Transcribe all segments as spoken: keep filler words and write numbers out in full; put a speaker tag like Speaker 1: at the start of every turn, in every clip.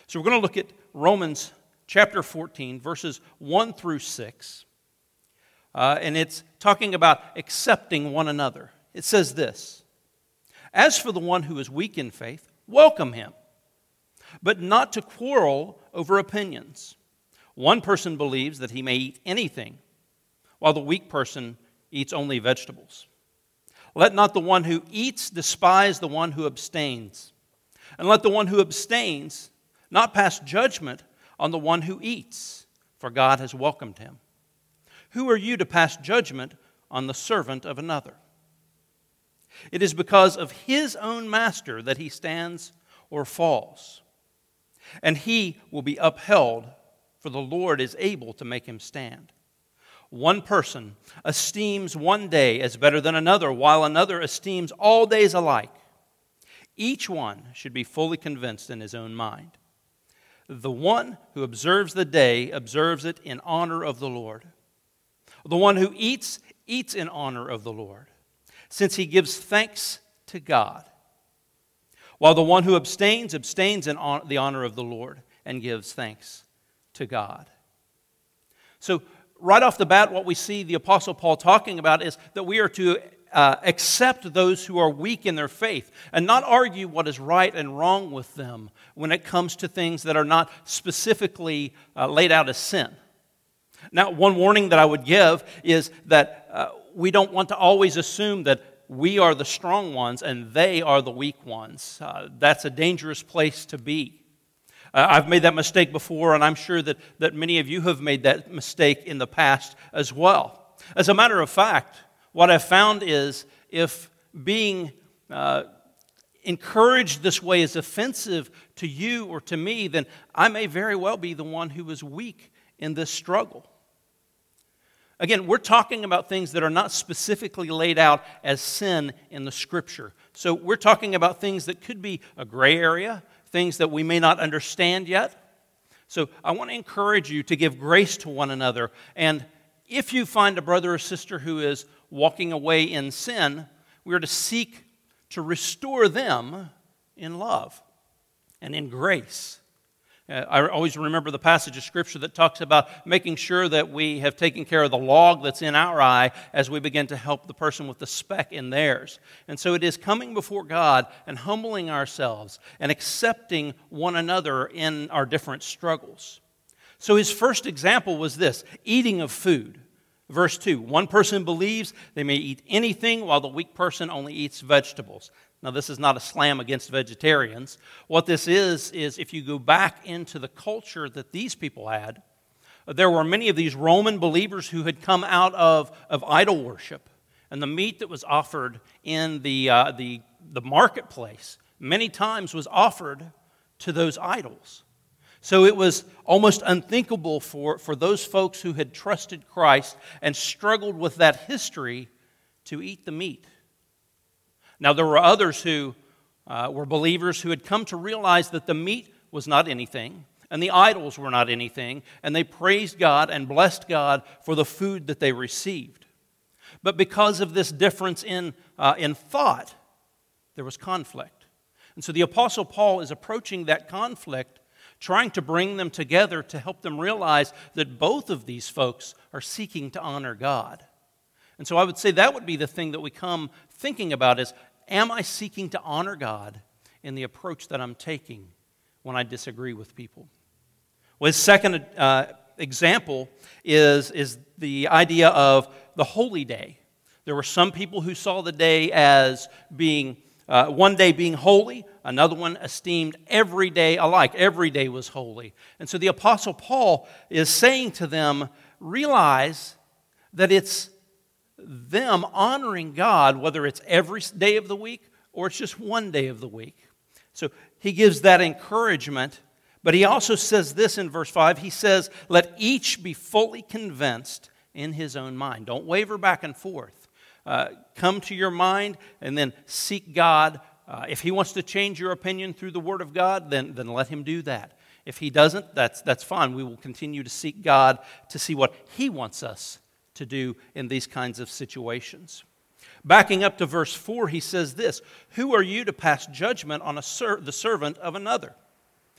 Speaker 1: So we're going to look at Romans chapter fourteen, verses one through six. Uh, and it's talking about accepting one another. It says this: "As for the one who is weak in faith, welcome him, but not to quarrel over opinions. One person believes that he may eat anything, while the weak person eats only vegetables. Let not the one who eats despise the one who abstains, and let the one who abstains not pass judgment on the one who eats, for God has welcomed him. Who are you to pass judgment on the servant of another? It is because of his own master that he stands or falls, and he will be upheld, for the Lord is able to make him stand. One person esteems one day as better than another, while another esteems all days alike. Each one should be fully convinced in his own mind. The one who observes the day observes it in honor of the Lord. The one who eats, eats in honor of the Lord, since he gives thanks to God. While the one who abstains, abstains in the honor of the Lord and gives thanks to God." So, right off the bat, what we see the Apostle Paul talking about is that we are to uh, accept those who are weak in their faith and not argue what is right and wrong with them when it comes to things that are not specifically uh, laid out as sin. Now, one warning that I would give is that uh, we don't want to always assume that we are the strong ones and they are the weak ones. Uh, that's a dangerous place to be. Uh, I've made that mistake before, and I'm sure that, that many of you have made that mistake in the past as well. As a matter of fact, what I've found is if being uh, encouraged this way is offensive to you or to me, then I may very well be the one who is weak in this struggle. Again, we're talking about things that are not specifically laid out as sin in the Scripture. So we're talking about things that could be a gray area, things that we may not understand yet. So I want to encourage you to give grace to one another. And if you find a brother or sister who is walking away in sin, we are to seek to restore them in love and in grace. Uh, I always remember the passage of Scripture that talks about making sure that we have taken care of the log that's in our eye as we begin to help the person with the speck in theirs. And so it is coming before God and humbling ourselves and accepting one another in our different struggles. So his first example was this: eating of food. Verse two, one person believes they may eat anything while the weak person only eats vegetables. Now, this is not a slam against vegetarians. What this is, is if you go back into the culture that these people had, there were many of these Roman believers who had come out of, of idol worship. And the meat that was offered in the, uh, the, the marketplace many times was offered to those idols. So it was almost unthinkable for, for those folks who had trusted Christ and struggled with that history to eat the meat. Now, there were others who uh, were believers who had come to realize that the meat was not anything and the idols were not anything, and they praised God and blessed God for the food that they received. But because of this difference in, uh, in thought, there was conflict. And so the Apostle Paul is approaching that conflict, trying to bring them together to help them realize that both of these folks are seeking to honor God. And so I would say that would be the thing that we come thinking about is, am I seeking to honor God in the approach that I'm taking when I disagree with people? Well, his second uh, example is, is the idea of the holy day. There were some people who saw the day as being, uh, one day being holy, another one esteemed every day alike. Every day was holy. And so the Apostle Paul is saying to them, realize that it's them honoring God, whether it's every day of the week or it's just one day of the week. So he gives that encouragement, but he also says this in verse five. He says, let each be fully convinced in his own mind. Don't waver back and forth. Uh, come to your mind and then seek God. Uh, if he wants to change your opinion through the Word of God, then, then let him do that. If he doesn't, that's, that's fine. We will continue to seek God to see what he wants us to do in these kinds of situations. Backing up to verse four, he says this, who are you to pass judgment on a ser- the servant of another?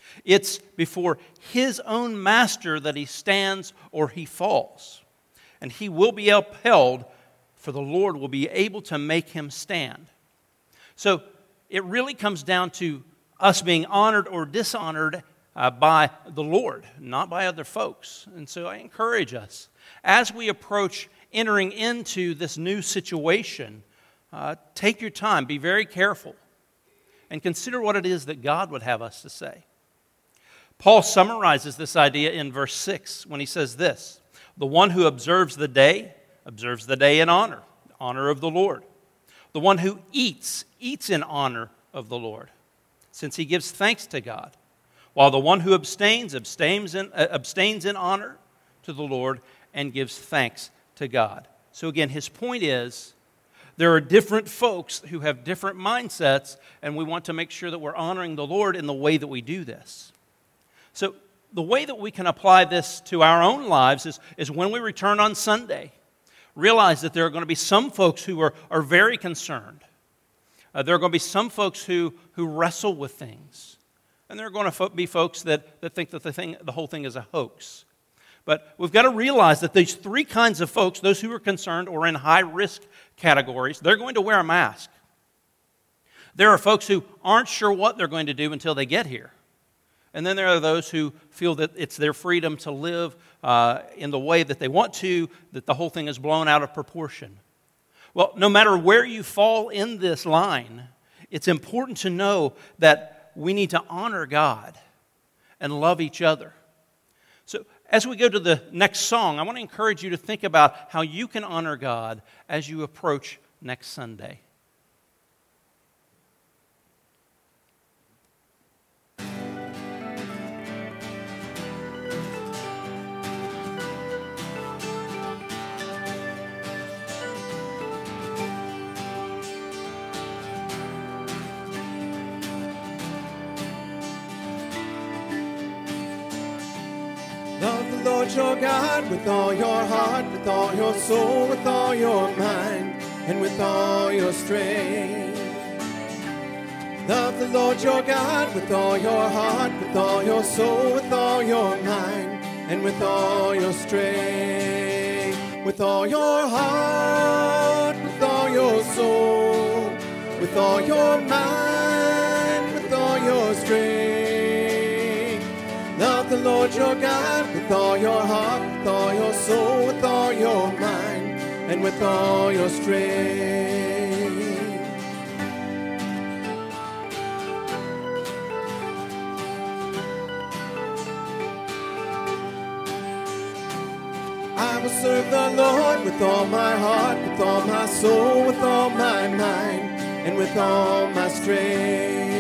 Speaker 1: It's before his own master that he stands or he falls. And he will be upheld, for the Lord will be able to make him stand. So it really comes down to us being honored or dishonored uh, by the Lord, not by other folks. And so I encourage us, as we approach entering into this new situation, uh, take your time, be very careful, and consider what it is that God would have us to say. Paul summarizes this idea in verse six when he says this: the one who observes the day, observes the day in honor, honor of the Lord. The one who eats, eats in honor of the Lord, since he gives thanks to God. While the one who abstains, abstains in, uh, abstains in honor to the Lord and gives thanks to God. So again, his point is, there are different folks who have different mindsets, and we want to make sure that we're honoring the Lord in the way that we do this. So the way that we can apply this to our own lives is, is when we return on Sunday, realize that there are going to be some folks who are, are very concerned. Uh, there are going to be some folks who, who wrestle with things. And there are going to fo- be folks that, that think that the, thing, the whole thing is a hoax. But we've got to realize that these three kinds of folks, those who are concerned or in high-risk categories, they're going to wear a mask. There are folks who aren't sure what they're going to do until they get here. And then there are those who feel that it's their freedom to live uh, in the way that they want to, that the whole thing is blown out of proportion. Well, no matter where you fall in this line, it's important to know that we need to honor God and love each other. So as we go to the next song, I want to encourage you to think about how you can honor God as you approach next Sunday.
Speaker 2: Love the Lord your God with all your heart, with all your soul, with all your mind, and with all your strength. Love the Lord your God with all your heart, with all your soul, with all your mind, and with all your strength. With all your heart, with all your soul, with all your mind, with all your strength. Love the Lord your God with all your heart, with all your soul, with all your mind, and with all your strength. I will serve the Lord with all my heart, with all my soul, with all my mind, and with all my strength.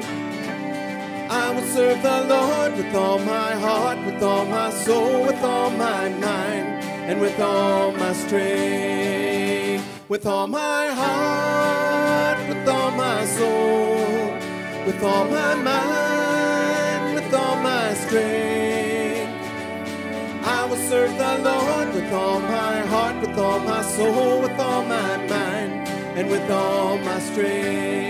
Speaker 2: I will serve the Lord with all my heart, with all my soul, with all my mind, and with all my strength. With all my heart, with all my soul, with all my mind, with all my strength. I will serve the Lord with all my heart, with all my soul, with all my mind, and with all my strength.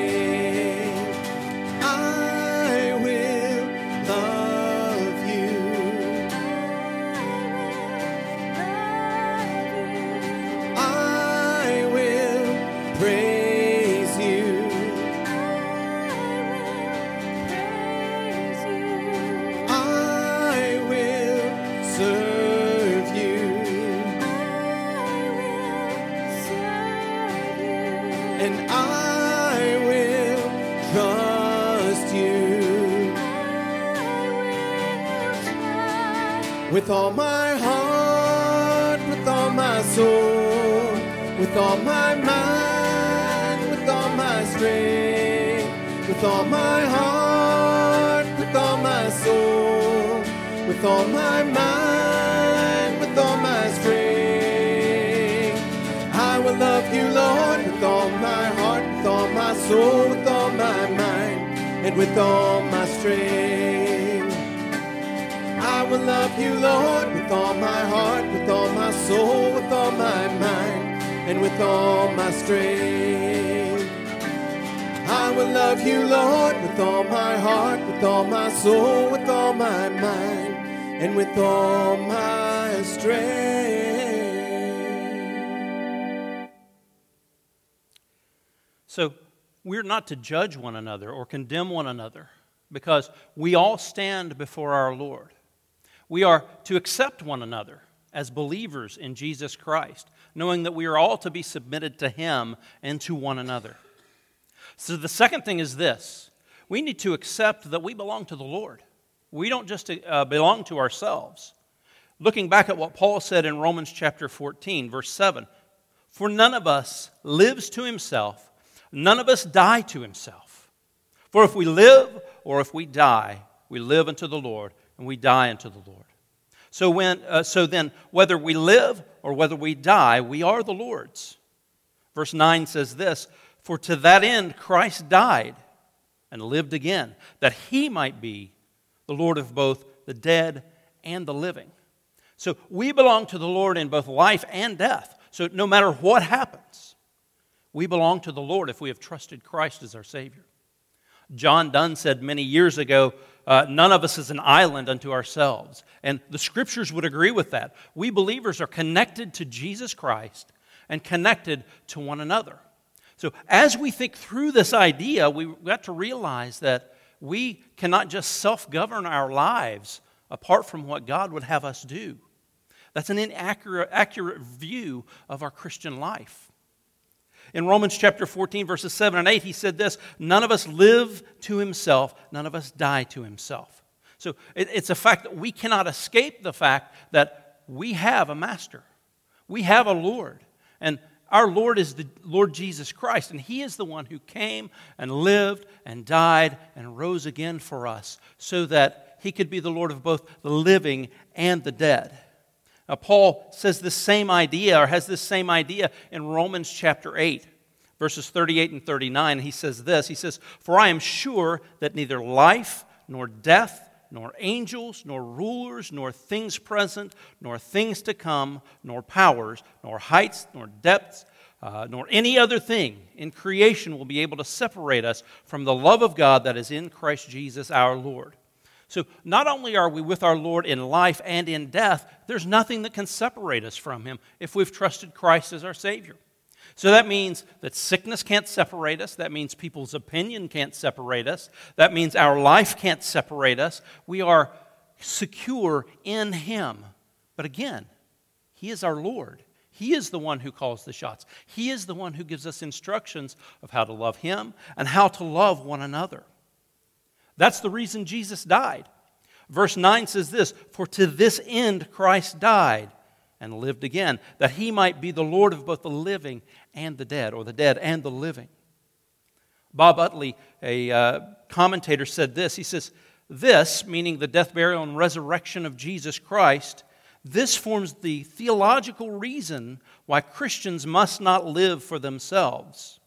Speaker 2: I will love you. I will praise you. I will serve you. And I will trust you. With all my heart, with all my soul, with all my mind, with all my strength. With all my heart, with all my soul, with all my mind, with all my strength. I will love you, Lord, with all my heart, with all my soul, with all my mind, and with all my strength. I will love you, Lord, with all my heart, with all my soul, with all my mind, and with all my strength. I will love you, Lord, with all my heart, with all my soul, with all my mind, and with all my strength.
Speaker 1: So we're not to judge one another or condemn one another, because we all stand before our Lord. We are to accept one another as believers in Jesus Christ, knowing that we are all to be submitted to Him and to one another. So the second thing is this: we need to accept that we belong to the Lord. We don't just uh, belong to ourselves. Looking back at what Paul said in Romans chapter fourteen, verse seven, "For none of us lives to himself, none of us die to himself. For if we live or if we die, we live unto the Lord, and we die unto the Lord." So when, uh, so then, whether we live or whether we die, we are the Lord's. Verse nine says this: "For to that end Christ died and lived again, that He might be the Lord of both the dead and the living." So we belong to the Lord in both life and death. So no matter what happens, we belong to the Lord if we have trusted Christ as our Savior. John Donne said many years ago, uh, none of us is an island unto ourselves. And the Scriptures would agree with that. We believers are connected to Jesus Christ and connected to one another. So as we think through this idea, we've got to realize that we cannot just self-govern our lives apart from what God would have us do. That's an inaccurate accurate view of our Christian life. In Romans chapter fourteen, verses seven and eight, he said this: "None of us live to himself, none of us die to himself." So it's a fact that we cannot escape the fact that we have a master. We have a Lord. And our Lord is the Lord Jesus Christ, and He is the one who came and lived and died and rose again for us so that He could be the Lord of both the living and the dead. Now, Paul says this same idea, or has this same idea in Romans chapter eight, verses thirty-eight and thirty-nine. He says this, he says, "For I am sure that neither life nor death, nor angels, nor rulers, nor things present, nor things to come, nor powers, nor heights, nor depths, uh, nor any other thing in creation will be able to separate us from the love of God that is in Christ Jesus our Lord." So not only are we with our Lord in life and in death, there's nothing that can separate us from Him if we've trusted Christ as our Savior. So that means that sickness can't separate us. That means people's opinion can't separate us. That means our life can't separate us. We are secure in Him. But again, He is our Lord. He is the one who calls the shots. He is the one who gives us instructions of how to love Him and how to love one another. That's the reason Jesus died. Verse nine says this: "For to this end Christ died and lived again, that He might be the Lord of both the living and the dead," or the dead and the living. Bob Utley, a uh, commentator, said this. He says, "This," meaning the death, burial, and resurrection of Jesus Christ, "this forms the theological reason why Christians must not live for themselves,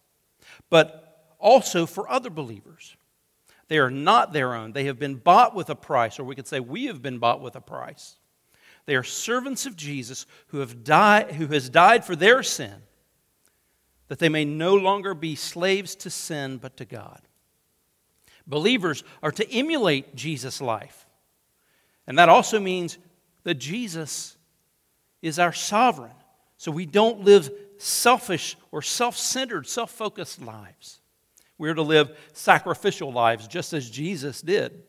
Speaker 1: but also for other believers. They are not their own. They have been bought with a price," or we could say we have been bought with a price. "They are servants of Jesus who have died, who has died for their sin, that they may no longer be slaves to sin but to God." Believers are to emulate Jesus' life. And that also means that Jesus is our sovereign. So we don't live selfish or self-centered, self-focused lives. We're to live sacrificial lives just as Jesus did.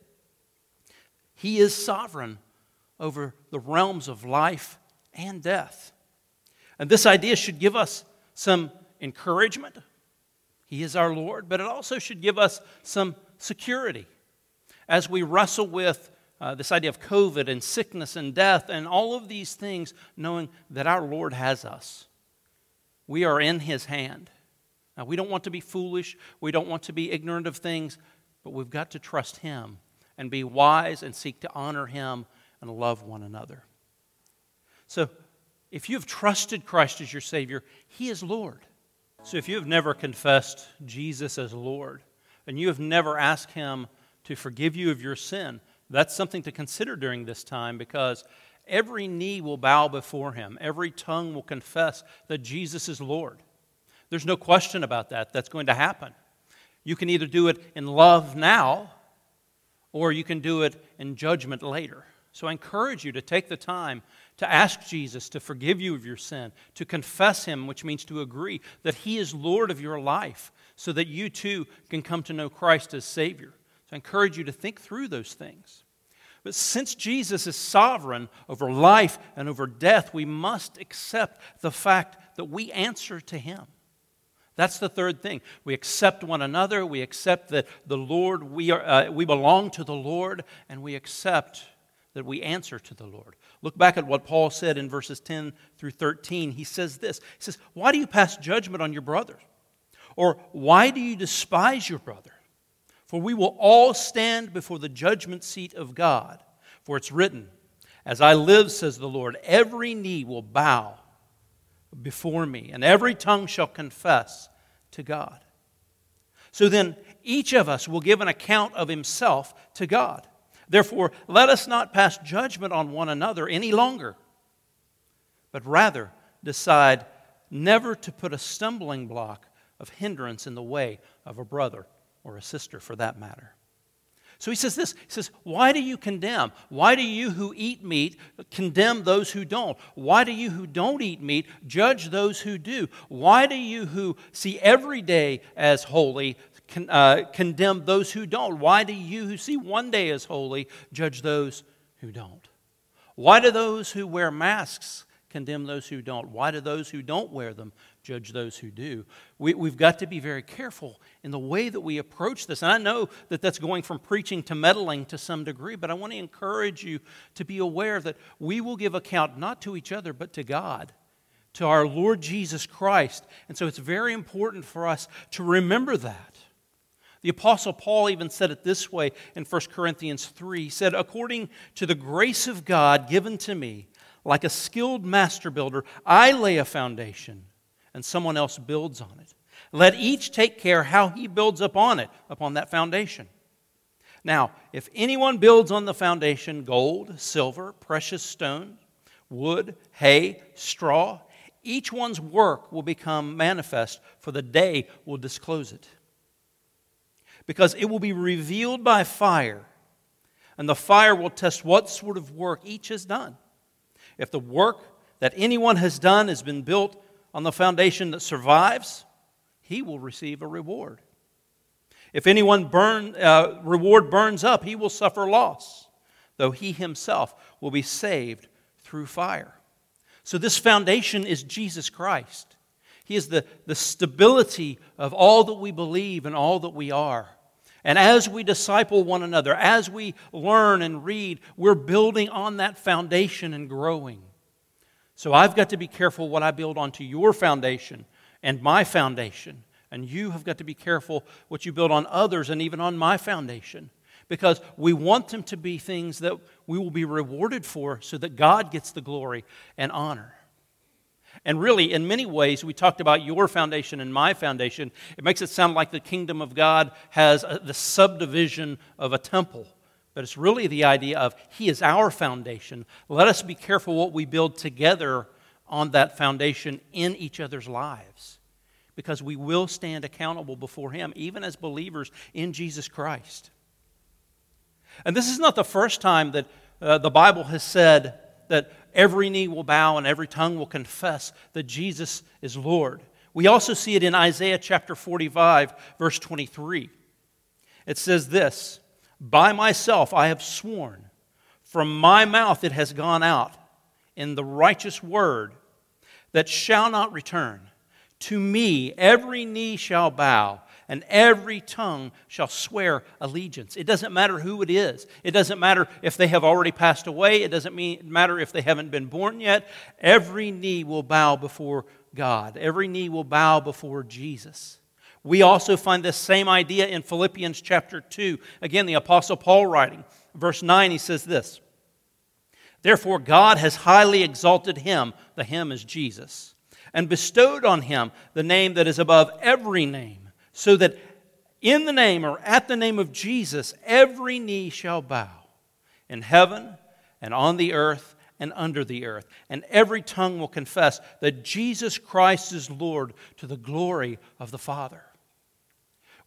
Speaker 1: He is sovereign over the realms of life and death. And this idea should give us some encouragement. He is our Lord, but it also should give us some security as we wrestle with uh, this idea of COVID and sickness and death and all of these things, knowing that our Lord has us. We are in His hand. Now, we don't want to be foolish. We don't want to be ignorant of things, but we've got to trust Him and be wise and seek to honor Him and love one another. So, if you have trusted Christ as your Savior, He is Lord. So if you have never confessed Jesus as Lord, and you have never asked Him to forgive you of your sin, that's something to consider during this time, because every knee will bow before Him. Every tongue will confess that Jesus is Lord. There's no question about that. That's going to happen. You can either do it in love now, or you can do it in judgment later. So I encourage you to take the time to ask Jesus to forgive you of your sin, to confess Him, which means to agree that He is Lord of your life, so that you too can come to know Christ as Savior. So I encourage you to think through those things. But since Jesus is sovereign over life and over death, we must accept the fact that we answer to Him. That's the third thing. We accept one another. We accept that the Lord, we are, uh, we belong to the Lord, and we accept that we answer to the Lord. Look back at what Paul said in verses ten through thirteen. He says this. He says, "Why do you pass judgment on your brother? Or why do you despise your brother? For we will all stand before the judgment seat of God. For it's written, 'As I live, says the Lord, every knee will bow before me, and every tongue shall confess to God.'" So then, each of us will give an account of himself to God. Therefore, let us not pass judgment on one another any longer, but rather decide never to put a stumbling block of hindrance in the way of a brother or a sister for that matter. So he says this, he says, why do you condemn? Why do you who eat meat condemn those who don't? Why do you who don't eat meat judge those who do? Why do you who see every day as holy con, uh, condemn those who don't? Why do you who see one day as holy judge those who don't? Why do those who wear masks condemn those who don't? Why do those who don't wear them judge those who do? We, we've got to be very careful in the way that we approach this. And I know that that's going from preaching to meddling to some degree, but I want to encourage you to be aware that we will give account not to each other, but to God, to our Lord Jesus Christ. And so it's very important for us to remember that. The Apostle Paul even said it this way in First Corinthians three. He said, "According to the grace of God given to me, like a skilled master builder, I lay a foundation, and someone else builds on it. Let each take care how he builds upon it, upon that foundation. Now, if anyone builds on the foundation gold, silver, precious stone, wood, hay, straw, each one's work will become manifest, for the day will disclose it. Because it will be revealed by fire, and the fire will test what sort of work each has done. If the work that anyone has done has been built on the foundation that survives, he will receive a reward. If anyone burn, uh, reward burns up, he will suffer loss, though he himself will be saved through fire." So this foundation is Jesus Christ. He is the, the stability of all that we believe and all that we are. And as we disciple one another, as we learn and read, we're building on that foundation and growing. So I've got to be careful what I build onto your foundation and my foundation. And you have got to be careful what you build on others and even on my foundation. Because we want them to be things that we will be rewarded for so that God gets the glory and honor. And really, in many ways, we talked about your foundation and my foundation. It makes it sound like the kingdom of God has a, the subdivision of a temple. But it's really the idea of He is our foundation. Let us be careful what we build together on that foundation in each other's lives. Because we will stand accountable before Him, even as believers in Jesus Christ. And this is not the first time that uh, the Bible has said that every knee will bow and every tongue will confess that Jesus is Lord. We also see it in Isaiah chapter forty-five, verse twenty-three. It says this, "By myself I have sworn, from my mouth it has gone out, in the righteous word that shall not return. To me every knee shall bow, and every tongue shall swear allegiance." It doesn't matter who it is. It doesn't matter if they have already passed away. It doesn't mean, matter if they haven't been born yet. Every knee will bow before God. Every knee will bow before Jesus. We also find this same idea in Philippians chapter two. Again, the Apostle Paul writing. Verse nine, he says this, "Therefore God has highly exalted Him," the Him is Jesus, "and bestowed on Him the name that is above every name, so that in the name or at the name of Jesus, every knee shall bow, in heaven and on the earth and under the earth, and every tongue will confess that Jesus Christ is Lord, to the glory of the Father."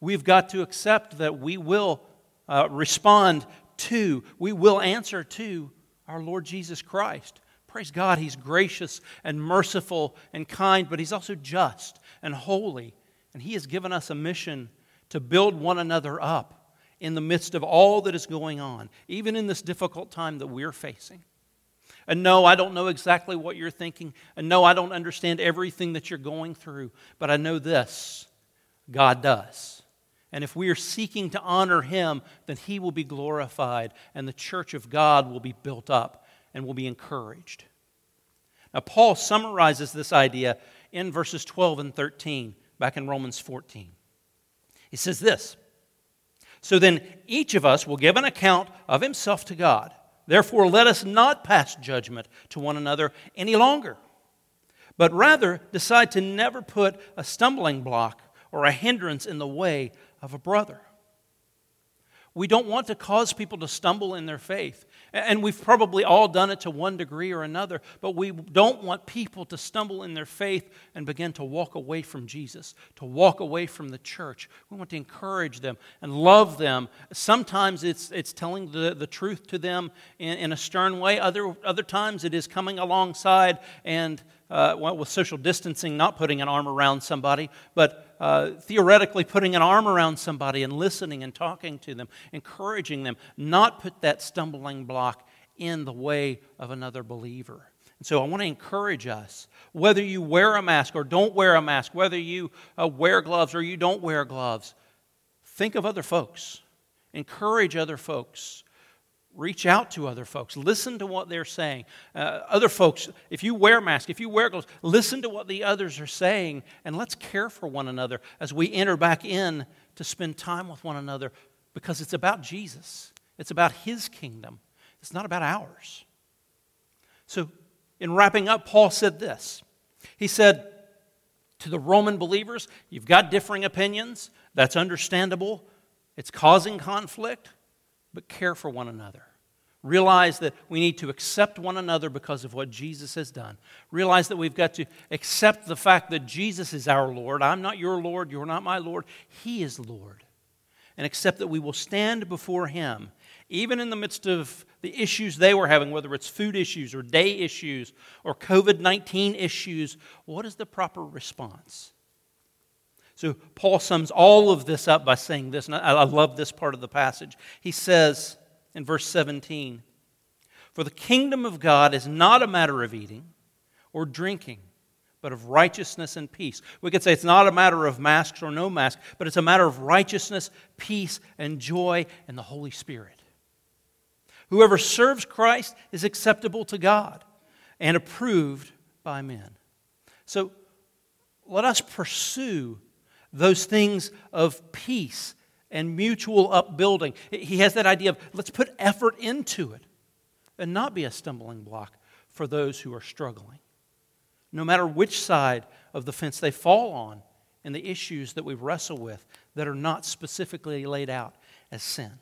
Speaker 1: We've got to accept that we will uh, respond to, we will answer to our Lord Jesus Christ. Praise God, He's gracious and merciful and kind, but He's also just and holy. And He has given us a mission to build one another up in the midst of all that is going on, even in this difficult time that we're facing. And no, I don't know exactly what you're thinking. And no, I don't understand everything that you're going through. But I know this, God does. And if we are seeking to honor Him, then He will be glorified and the church of God will be built up and will be encouraged. Now, Paul summarizes this idea in verses twelve and thirteen, back in Romans fourteen. He says this, "So then each of us will give an account of himself to God. Therefore, let us not pass judgment to one another any longer, but rather decide to never put a stumbling block or a hindrance in the way of a brother." We don't want to cause people to stumble in their faith. And we've probably all done it to one degree or another, but we don't want people to stumble in their faith and begin to walk away from Jesus, to walk away from the church. We want to encourage them and love them. Sometimes it's it's telling the, the truth to them in, in a stern way. Other, other times it is coming alongside and, uh, well, with social distancing, not putting an arm around somebody, but Uh, theoretically putting an arm around somebody and listening and talking to them, encouraging them, not put that stumbling block in the way of another believer. And so I want to encourage us, whether you wear a mask or don't wear a mask, whether you uh, wear gloves or you don't wear gloves, think of other folks. Encourage other folks. Reach out to other folks. Listen to what they're saying. Uh, other folks, if you wear masks, if you wear gloves, listen to what the others are saying, and let's care for one another as we enter back in to spend time with one another, because it's about Jesus. It's about His kingdom. It's not about ours. So, in wrapping up, Paul said this. He said to the Roman believers, you've got differing opinions. That's understandable. It's causing conflict. But care for one another. Realize that we need to accept one another because of what Jesus has done. Realize that we've got to accept the fact that Jesus is our Lord. I'm not your Lord. You're not my Lord. He is Lord. And accept that we will stand before Him, even in the midst of the issues they were having, whether it's food issues or day issues or covid nineteen issues. What is the proper response? So Paul sums all of this up by saying this, and I love this part of the passage. He says in verse seventeen, "For the kingdom of God is not a matter of eating or drinking, but of righteousness and peace." We could say it's not a matter of masks or no masks, but it's a matter of righteousness, peace, and joy in the Holy Spirit. "Whoever serves Christ is acceptable to God and approved by men." So let us pursue those things of peace and mutual upbuilding. He has that idea of let's put effort into it and not be a stumbling block for those who are struggling, no matter which side of the fence they fall on in the issues that we wrestle with that are not specifically laid out as sin.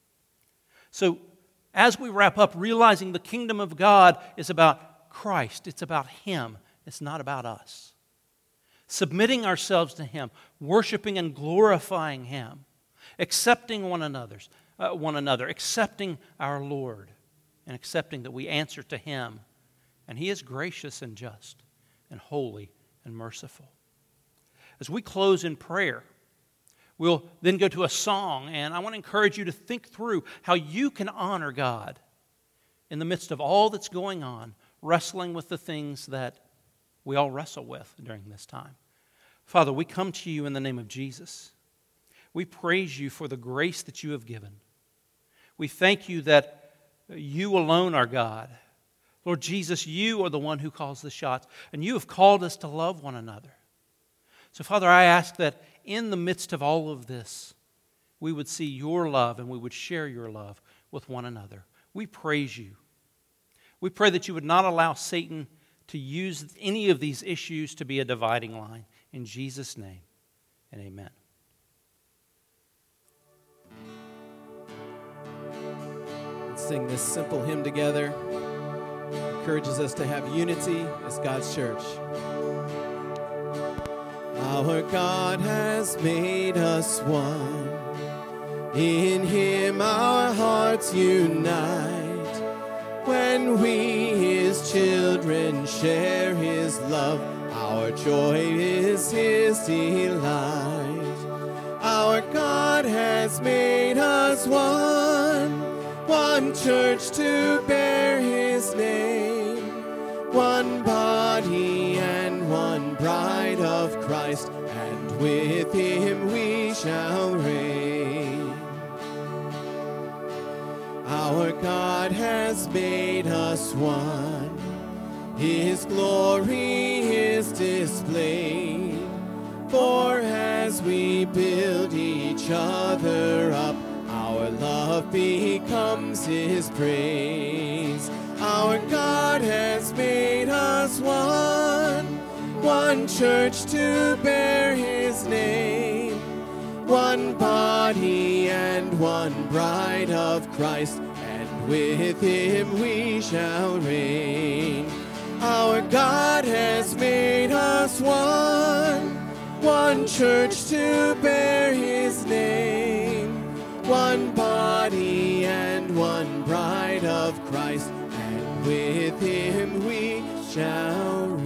Speaker 1: So as we wrap up, realizing the kingdom of God is about Christ, it's about Him, it's not about us. Submitting ourselves to Him, worshiping and glorifying Him, accepting one another's, uh, one another, accepting our Lord, and accepting that we answer to Him. And He is gracious and just and holy and merciful. As we close in prayer, we'll then go to a song, and I want to encourage you to think through how you can honor God in the midst of all that's going on, wrestling with the things that we all wrestle with during this time. Father, we come to You in the name of Jesus. We praise You for the grace that You have given. We thank You that You alone are God. Lord Jesus, You are the one who calls the shots, and You have called us to love one another. So, Father, I ask that in the midst of all of this, we would see Your love and we would share Your love with one another. We praise You. We pray that You would not allow Satan to use any of these issues to be a dividing line. In Jesus' name, and amen.
Speaker 2: Let's sing this simple hymn together. It encourages us to have unity as God's church. Our God has made us one. In him our hearts unite. When we, his children, share his love, our joy is his delight. Our God has made us one, one church to bear his name, one body and one bride of Christ, and with him we shall reign. Our God has made us one. His glory is displayed. For as we build each other up, our love becomes his praise. Our God has made us one, one church to bear his name, one body and one bride of Christ, and with him we shall reign. Our God has made us one, one church to bear his name, one body and one bride of Christ, and with him we shall reign.